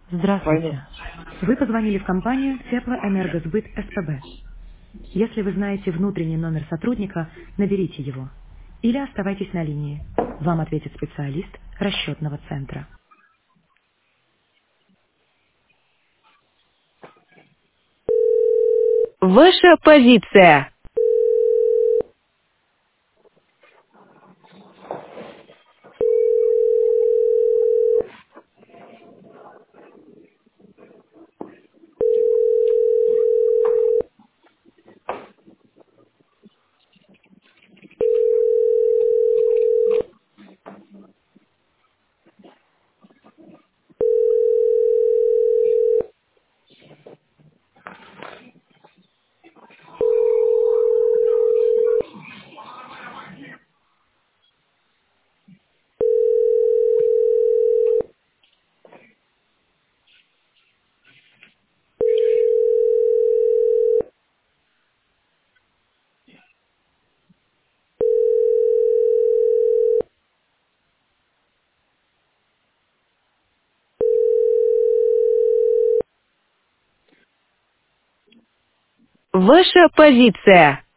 Войну. Здравствуйте. Вы позвонили в компанию Теплоэнергосбыт СПБ. Если вы знаете внутренний номер сотрудника, наберите его. Или оставайтесь на линии. Вам ответит специалист расчетного центра. Ваша позиция. Ваша позиция.